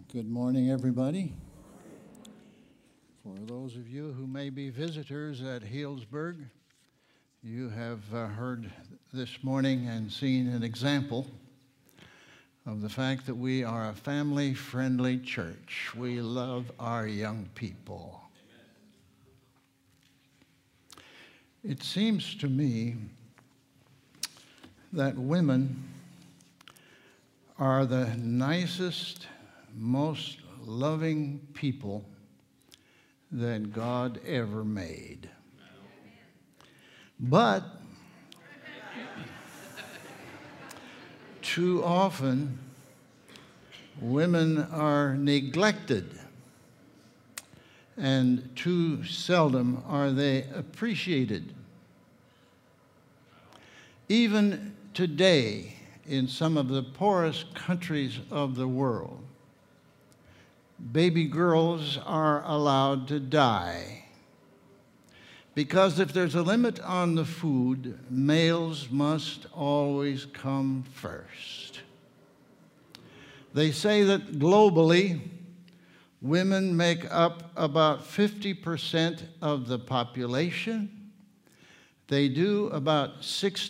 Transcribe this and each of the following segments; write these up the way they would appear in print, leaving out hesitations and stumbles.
Good morning, everybody. For those of you who may be visitors at Healdsburg, you have heard this morning and seen an example of the fact that we are a family-friendly church. We love our young people. It seems to me that women are the nicest, most loving people that God ever made. But too often, women are neglected, and too seldom are they appreciated. Even today, in some of the poorest countries of the world, baby girls are allowed to die. Because if there's a limit on the food, males must always come first. They say that globally, women make up about 50% of the population. They do about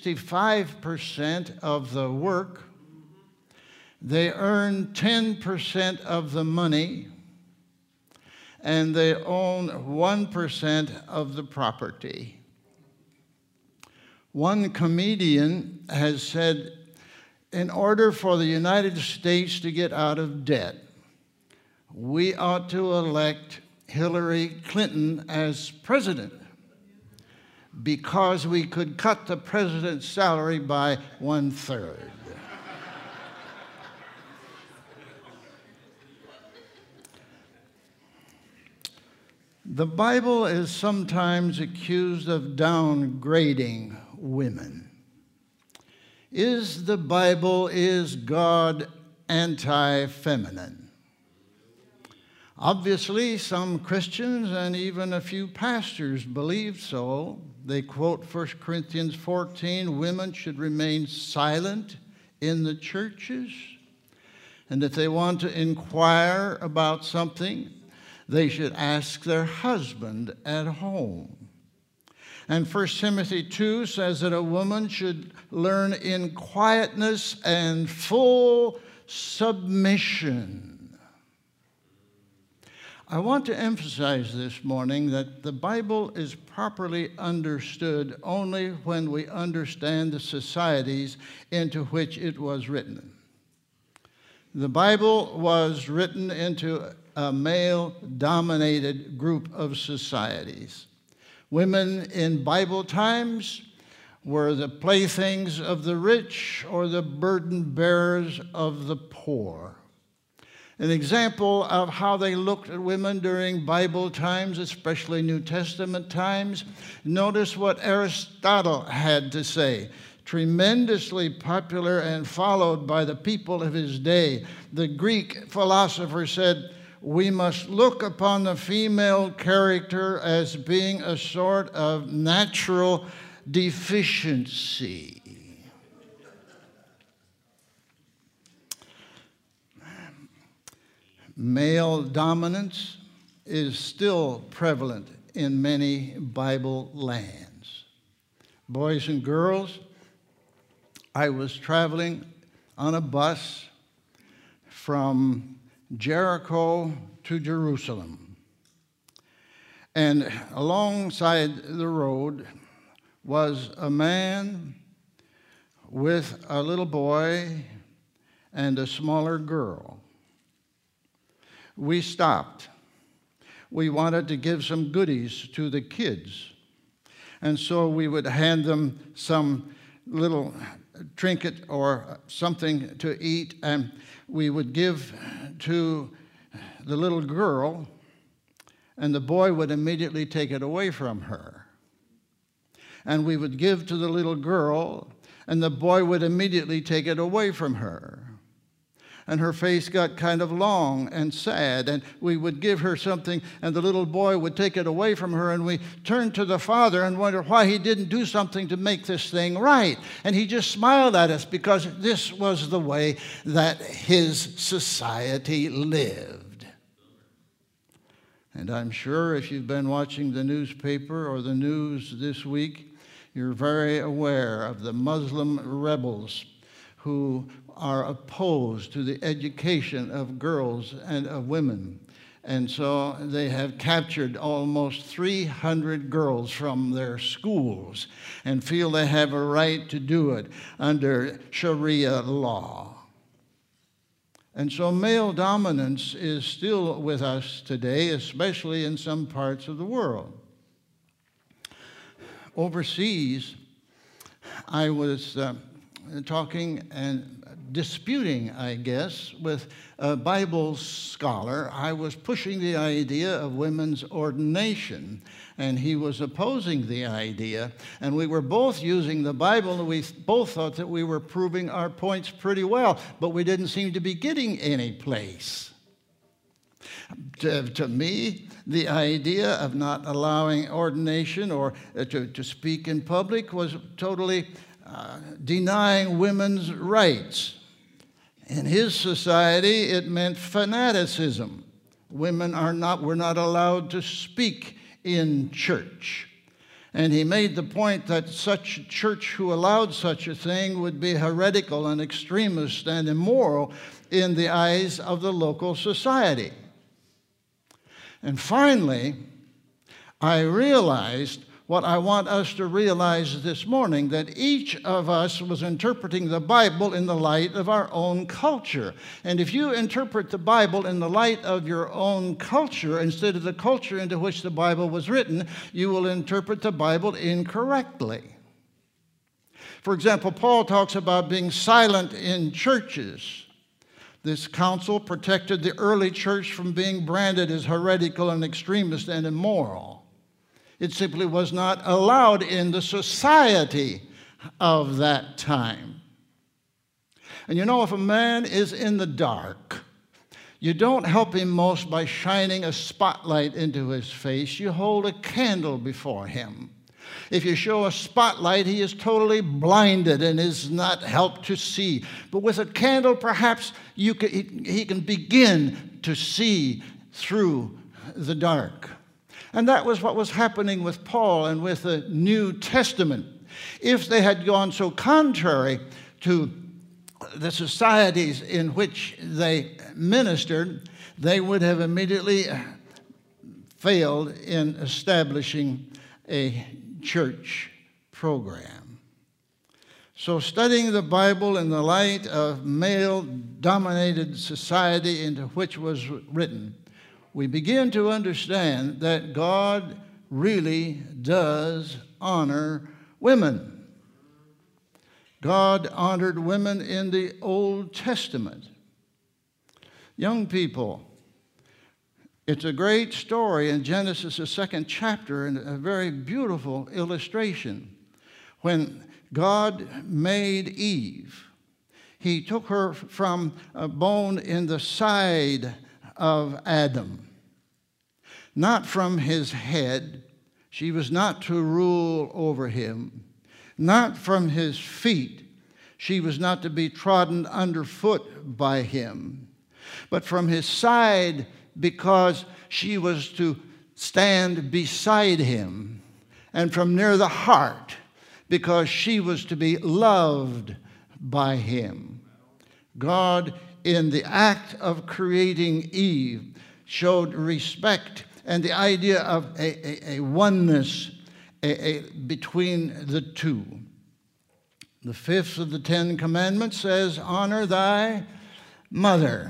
65% of the work. They earn 10% of the money, and they own 1% of the property. One comedian has said, in order for the United States to get out of debt, we ought to elect Hillary Clinton as president, because we could cut the president's salary by 1/3. The Bible is sometimes accused of downgrading women. Is God anti-feminine? Obviously, some Christians and even a few pastors believe so. They quote 1 Corinthians 14, women should remain silent in the churches, and if they want to inquire about something, they should ask their husband at home. And 1 Timothy 2 says that a woman should learn in quietness and full submission. I want to emphasize this morning that the Bible is properly understood only when we understand the societies into which it was written. The Bible was written into a male-dominated group of societies. Women in Bible times were the playthings of the rich or the burden bearers of the poor. An example of how they looked at women during Bible times, especially New Testament times, notice what Aristotle had to say. Tremendously popular and followed by the people of his day. The Greek philosopher said, we must look upon the female character as being a sort of natural deficiency. Male dominance is still prevalent in many Bible lands. Boys and girls, I was traveling on a bus from Jericho to Jerusalem. And alongside the road was a man with a little boy and a smaller girl. We stopped. We wanted to give some goodies to the kids. And so we would hand them some little trinket or something to eat, and we would give to the little girl, and the boy would immediately take it away from her. And we would give to the little girl, and the boy would immediately take it away from her. And her face got kind of long and sad, and we would give her something, and the little boy would take it away from her, and we turned to the father and wondered why he didn't do something to make this thing right. And he just smiled at us because this was the way that his society lived. And I'm sure if you've been watching the newspaper or the news this week, you're very aware of the Muslim rebels who are opposed to the education of girls and of women. And so they have captured almost 300 girls from their schools and feel they have a right to do it under Sharia law. And so male dominance is still with us today, especially in some parts of the world. Overseas, I was talking and disputing, I guess, with a Bible scholar. I was pushing the idea of women's ordination, and he was opposing the idea. And we were both using the Bible, and we both thought that we were proving our points pretty well, but we didn't seem to be getting any place. To me, the idea of not allowing ordination or to speak in public was totally denying women's rights. In his society, it meant fanaticism. Women were not allowed to speak in church. And he made the point that such a church who allowed such a thing would be heretical and extremist and immoral in the eyes of the local society. And finally, I realized what I want us to realize this morning, that each of us was interpreting the Bible in the light of our own culture. And if you interpret the Bible in the light of your own culture instead of the culture into which the Bible was written, you will interpret the Bible incorrectly. For example, Paul talks about being silent in churches. This counsel protected the early church from being branded as heretical and extremist and immoral. It simply was not allowed in the society of that time. And you know, if a man is in the dark, you don't help him most by shining a spotlight into his face. You hold a candle before him. If you show a spotlight, he is totally blinded and is not helped to see. But with a candle, perhaps he can begin to see through the dark. And that was what was happening with Paul and with the New Testament. If they had gone so contrary to the societies in which they ministered, they would have immediately failed in establishing a church program. So studying the Bible in the light of male-dominated society into which was written, we begin to understand that God really does honor women. God honored women in the Old Testament. Young people, it's a great story in Genesis, the 2nd chapter, and a very beautiful illustration. When God made Eve, he took her from a bone in the side of Adam, not from his head. She was not to rule over him. Not from his feet. She was not to be trodden underfoot by him. But from his side, because she was to stand beside him. And from near the heart, because she was to be loved by him. God, in the act of creating Eve, showed respect and the idea of a oneness between the two. The 5th of the 10 Commandments says, honor thy mother.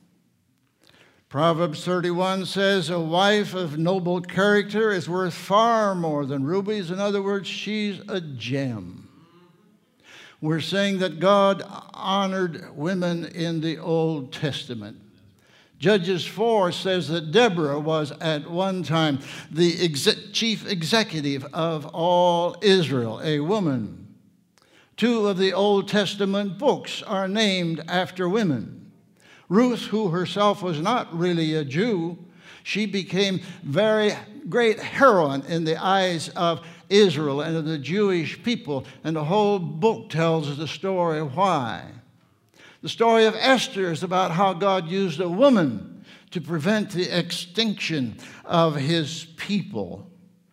Proverbs 31 says, a wife of noble character is worth far more than rubies. In other words, she's a gem. We're saying that God honored women in the Old Testament. Judges 4 says that Deborah was at one time the chief executive of all Israel, a woman. 2 of the Old Testament books are named after women. Ruth, who herself was not really a Jew, she became very great heroine in the eyes of Israel and of the Jewish people, and the whole book tells us the story of why. The story of Esther is about how God used a woman to prevent the extinction of his people.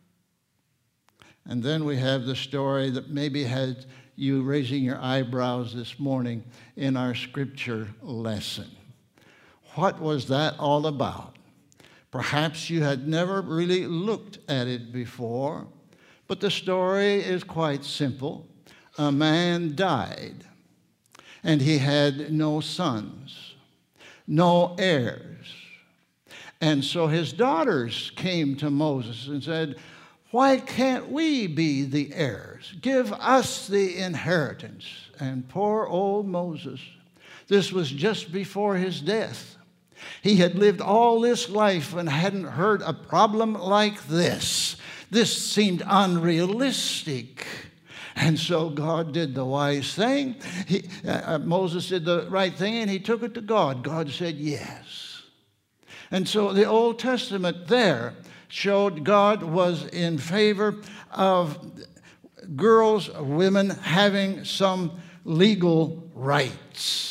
And then we have the story that maybe had you raising your eyebrows this morning in our scripture lesson. What was that all about? Perhaps you had never really looked at it before, but the story is quite simple. A man died, and he had no sons, no heirs. And so his daughters came to Moses and said, "Why can't we be the heirs? Give us the inheritance." And poor old Moses, this was just before his death. He had lived all this life and hadn't heard a problem like this. This seemed unrealistic. And so God did the wise thing. Moses did the right thing, and he took it to God. God said yes. And so the Old Testament there showed God was in favor of girls, women having some legal rights.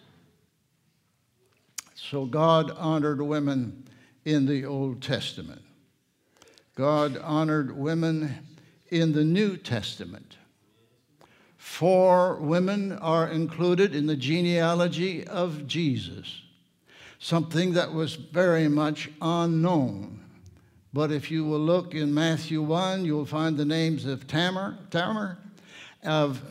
So God honored women in the Old Testament. God honored women in the New Testament. 4 women are included in the genealogy of Jesus, something that was very much unknown. But if you will look in Matthew 1, you will find the names of Tamar, of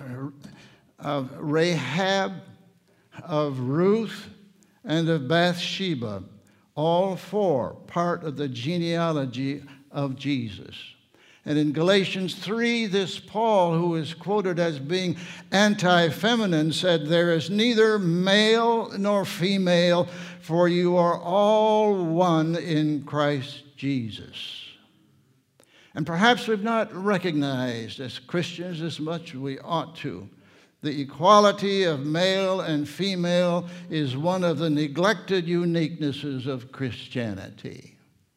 Rahab, of Ruth, and of Bathsheba, all 4 part of the genealogy of Jesus. And in Galatians 3, this Paul, who is quoted as being anti-feminine, said, "There is neither male nor female, for you are all one in Christ Jesus." And perhaps we've not recognized as Christians as much as we ought to. The equality of male and female is one of the neglected uniquenesses of Christianity.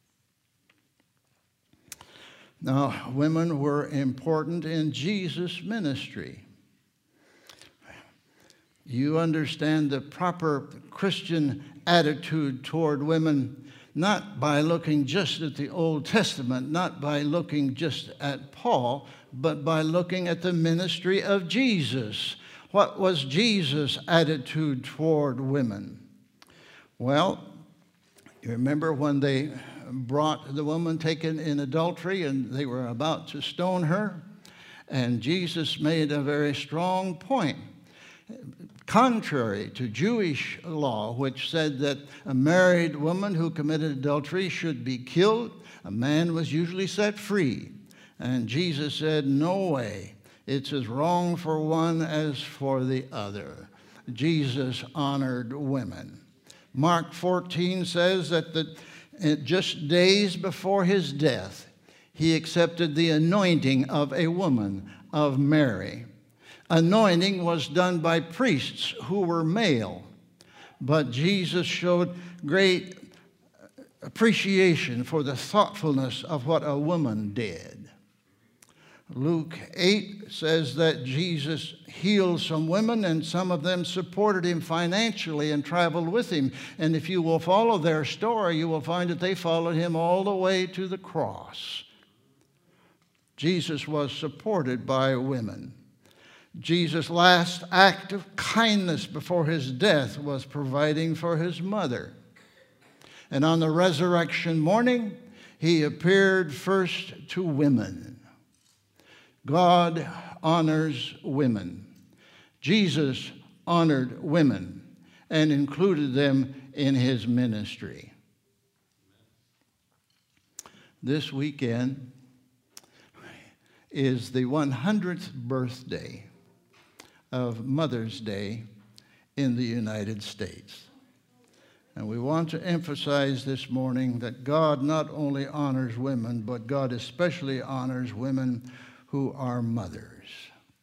Now, women were important in Jesus' ministry. You understand the proper Christian attitude toward women not by looking just at the Old Testament, not by looking just at Paul, but by looking at the ministry of Jesus. What was Jesus' attitude toward women? Well, you remember when they brought the woman taken in adultery and they were about to stone her? And Jesus made a very strong point. Contrary to Jewish law, which said that a married woman who committed adultery should be killed, a man was usually set free. And Jesus said, "No way. It's as wrong for one as for the other." Jesus honored women. Mark 14 says that just days before his death, he accepted the anointing of a woman, of Mary. Anointing was done by priests who were male, but Jesus showed great appreciation for the thoughtfulness of what a woman did. Luke 8 says that Jesus healed some women, and some of them supported him financially and traveled with him. And if you will follow their story, you will find that they followed him all the way to the cross. Jesus was supported by women. Jesus' last act of kindness before his death was providing for his mother. And on the resurrection morning, he appeared first to women. God honors women. Jesus honored women and included them in his ministry. This weekend is the 100th birthday of Mother's Day in the United States. And we want to emphasize this morning that God not only honors women, but God especially honors women who are mothers.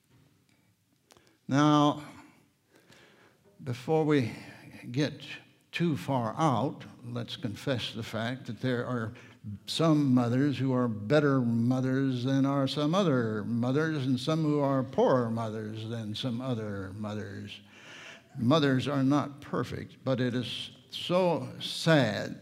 Now, before we get too far out, let's confess the fact that there are some mothers who are better mothers than are some other mothers, and some who are poorer mothers than some other mothers. Mothers are not perfect, but it is so sad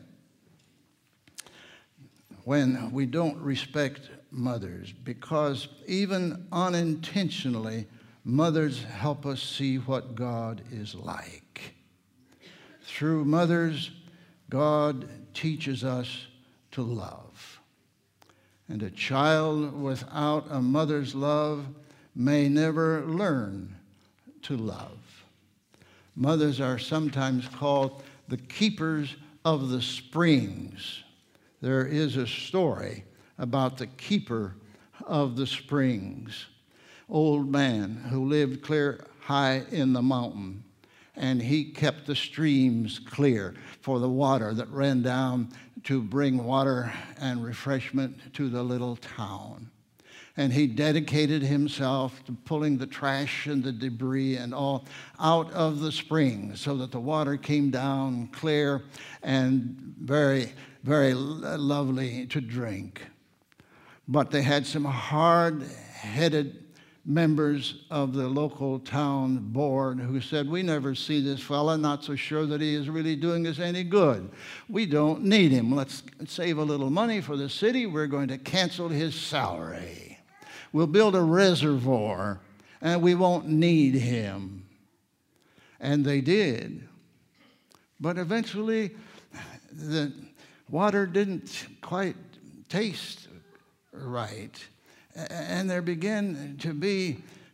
when we don't respect mothers, because even unintentionally, mothers help us see what God is like. Through mothers, God teaches us to love. And a child without a mother's love may never learn to love. Mothers are sometimes called the keepers of the springs. There is a story about the keeper of the springs, old man who lived clear high in the mountain, and he kept the streams clear for the water that ran down to bring water and refreshment to the little town. And he dedicated himself to pulling the trash and the debris and all out of the spring so that the water came down clear and very, very lovely to drink. But they had some hard-headed members of the local town board who said, "We never see this fella, not so sure that he is really doing us any good. We don't need him. Let's save a little money for the city. We're going to cancel his salary. We'll build a reservoir, and we won't need him." And they did. But eventually, the water didn't quite taste right. And there began to be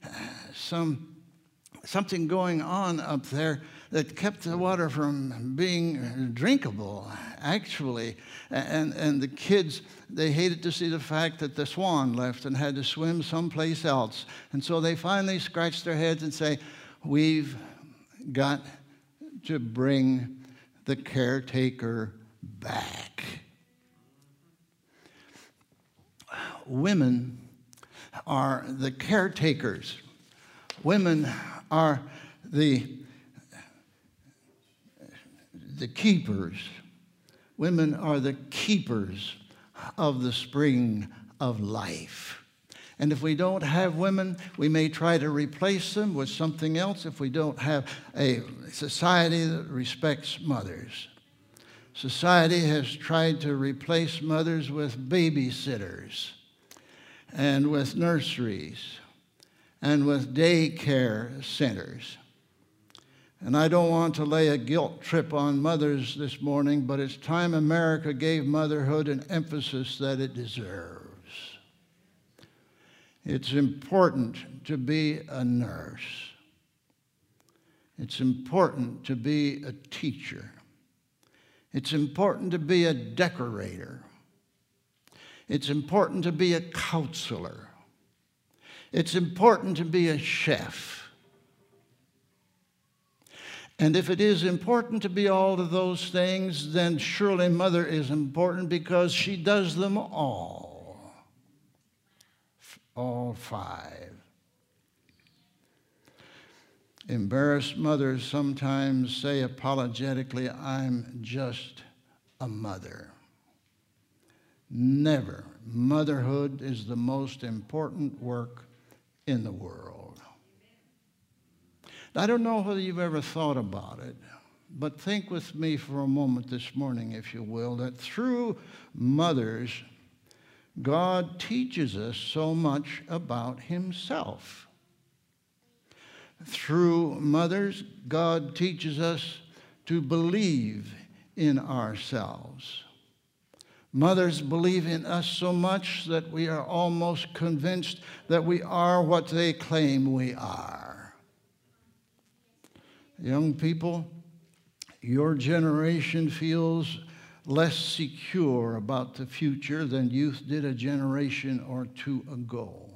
something going on up there that kept the water from being drinkable, actually. And the kids, they hated to see the fact that the swan left and had to swim someplace else. And so they finally scratched their heads and say, "We've got to bring the caretaker back." Women are the caretakers. Women are the keepers. Women are the keepers of the spring of life. And if we don't have women, we may try to replace them with something else if we don't have a society that respects mothers. Society has tried to replace mothers with babysitters and with nurseries and with daycare centers. And I don't want to lay a guilt trip on mothers this morning, but it's time America gave motherhood an emphasis that it deserves. It's important to be a nurse. It's important to be a teacher. It's important to be a decorator. It's important to be a counselor. It's important to be a chef. And if it is important to be all of those things, then surely mother is important because she does them all five. Embarrassed mothers sometimes say apologetically, "I'm just a mother." Never. Motherhood is the most important work in the world. I don't know whether you've ever thought about it, but think with me for a moment this morning, if you will, that through mothers, God teaches us so much about himself. Through mothers, God teaches us to believe in ourselves. Mothers believe in us so much that we are almost convinced that we are what they claim we are. Young people, your generation feels less secure about the future than youth did a generation or two ago.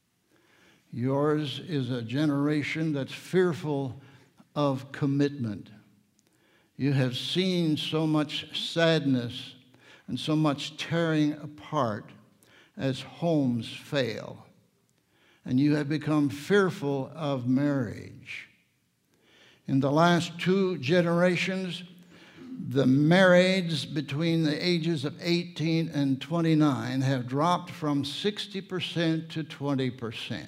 Yours is a generation that's fearful of commitment. You have seen so much sadness and so much tearing apart as homes fail. And you have become fearful of marriage. In the last 2 generations, The marrieds between the ages of 18 and 29 have dropped from 60% to 20%.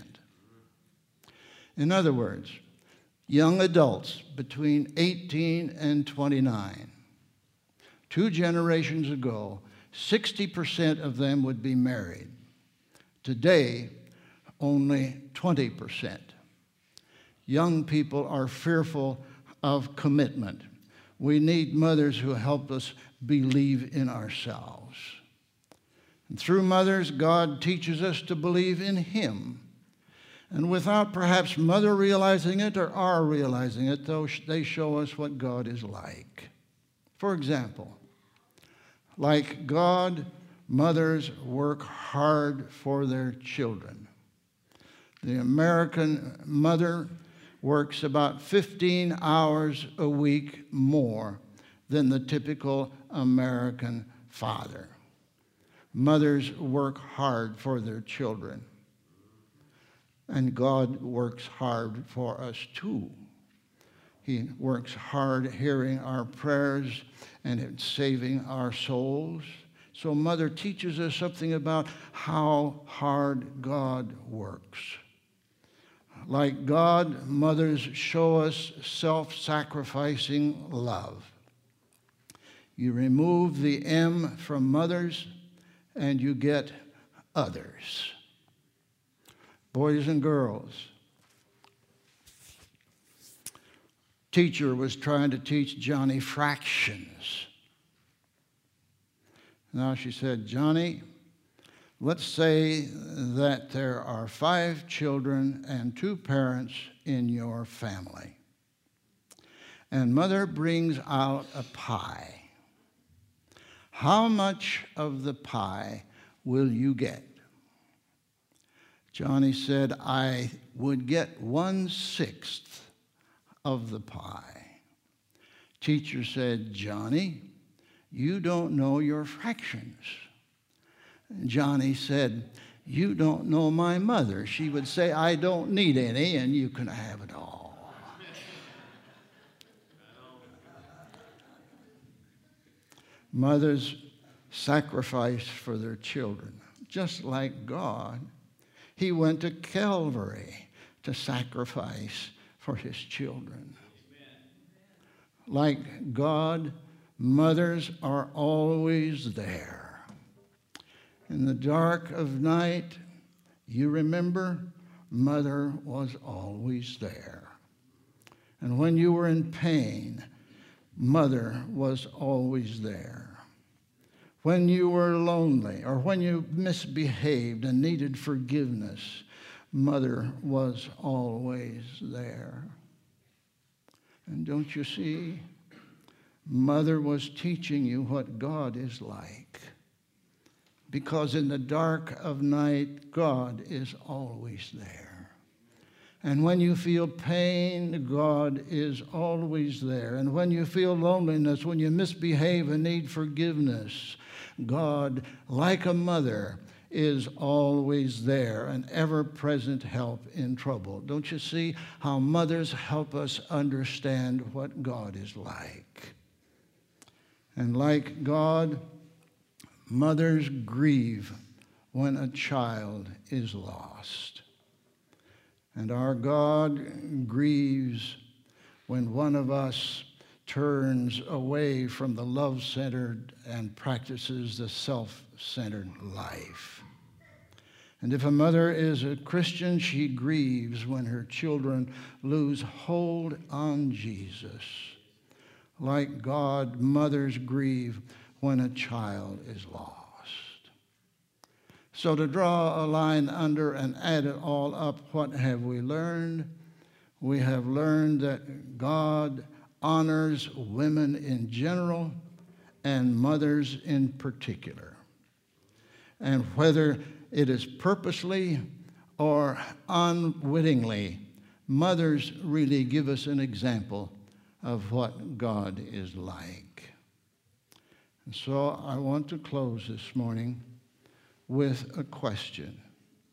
In other words, young adults between 18 and 29, 2 generations ago, 60% of them would be married. Today, only 20%. Young people are fearful of commitment. We need mothers who help us believe in ourselves. And through mothers, God teaches us to believe in Him. And without perhaps mother realizing it or our realizing it, though, they show us what God is like. For example, like God, mothers work hard for their children. The American mother works about 15 hours a week more than the typical American father. Mothers work hard for their children. And God works hard for us too. He works hard hearing our prayers and saving our souls. So Mother teaches us something about how hard God works. Like God, mothers show us self-sacrificing love. You remove the M from mothers, and you get others. Boys and girls, teacher was trying to teach Johnny fractions. Now she said, Johnny, let's say that there are 5 children and 2 parents in your family. And mother brings out a pie. How much of the pie will you get? Johnny said, I would get 1/6 of the pie. Teacher said, Johnny, you don't know your fractions. Johnny said, you don't know my mother. She would say, I don't need any, and you can have it all. Mothers sacrifice for their children, just like God. He went to Calvary to sacrifice for his children. Like God, mothers are always there. In the dark of night, you remember, mother was always there. And when you were in pain, mother was always there. When you were lonely or when you misbehaved and needed forgiveness, mother was always there. And don't you see, mother was teaching you what God is like. Because in the dark of night, God is always there. And when you feel pain, God is always there. And when you feel loneliness, when you misbehave and need forgiveness, God, like a mother, is always there, an ever-present help in trouble. Don't you see how mothers help us understand what God is like? And like God, mothers grieve when a child is lost. And our God grieves when one of us turns away from the love-centered and practices the self-centered life. And if a mother is a Christian, she grieves when her children lose hold on Jesus. Like God, mothers grieve when a child is lost. So to draw a line under and add it all up, what have we learned? We have learned that God honors women in general and mothers in particular. And whether it is purposely or unwittingly, mothers really give us an example of what God is like. And so I want to close this morning with a question.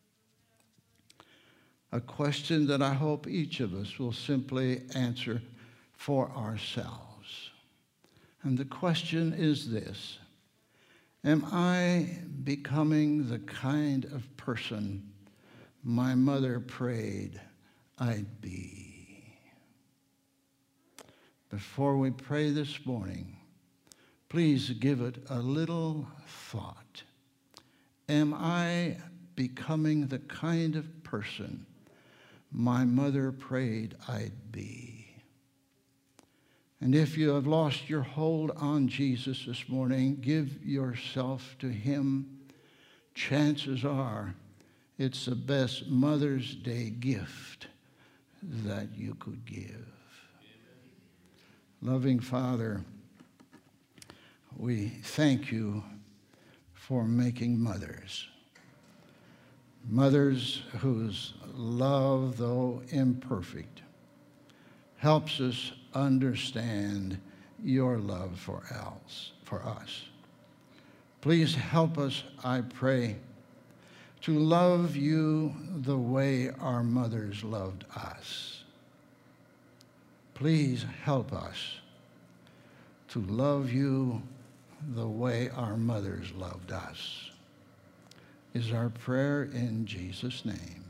A question that I hope each of us will simply answer for ourselves. And the question is this: am I becoming the kind of person my mother prayed I'd be? Before we pray this morning, please give it a little thought. Am I becoming the kind of person my mother prayed I'd be? And if you have lost your hold on Jesus this morning, give yourself to him. Chances are it's the best Mother's Day gift that you could give. Amen. Loving Father, we thank you for making mothers. Mothers whose love, though imperfect, helps us understand your love for us. Please help us, I pray, to love you the way our mothers loved us. Please help us to love you the way our mothers loved us, is our prayer in Jesus' name.